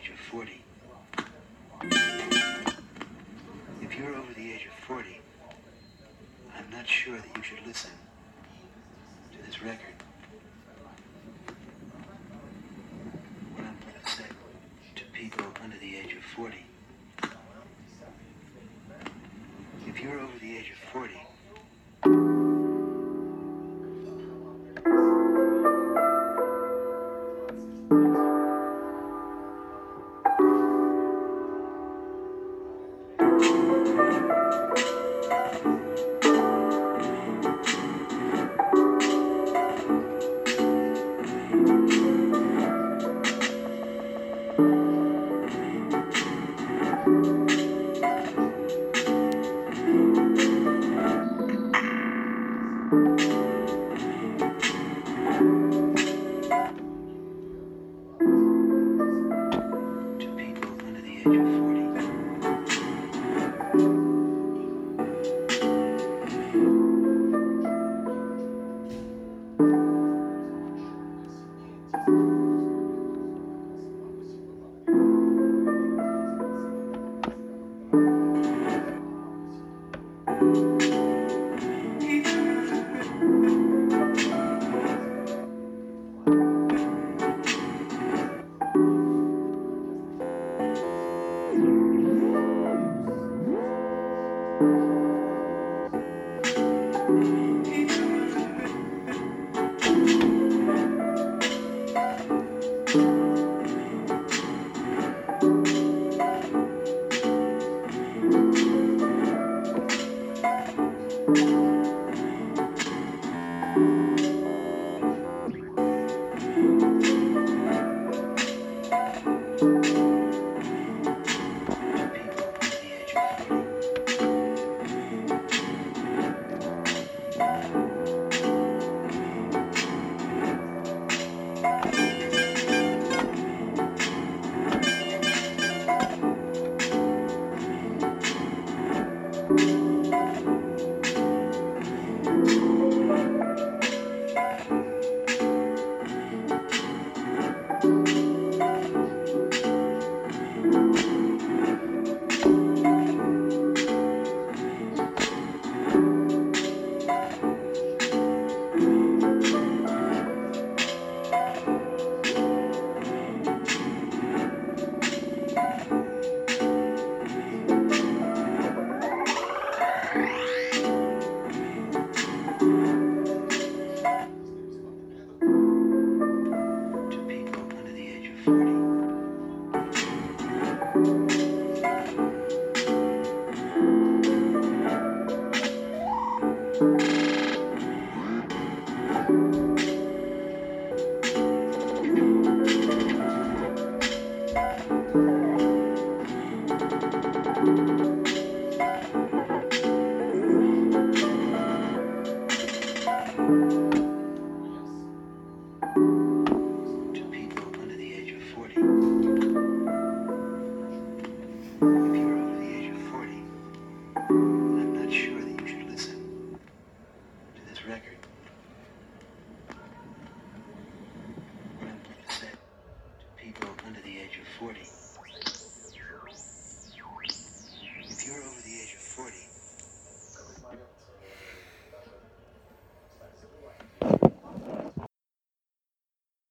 age of 40. If you're over the age of 40, I'm not sure that you should listen to this record. What I'm going to say to people under the age of 40. If you're over the age of 40, to people under the age of 40. To people under the age of 40. To people under the age of 40. If you're over the age of 40, I'm not sure that you should listen to this record. What I'm going to say to people under the age of 40.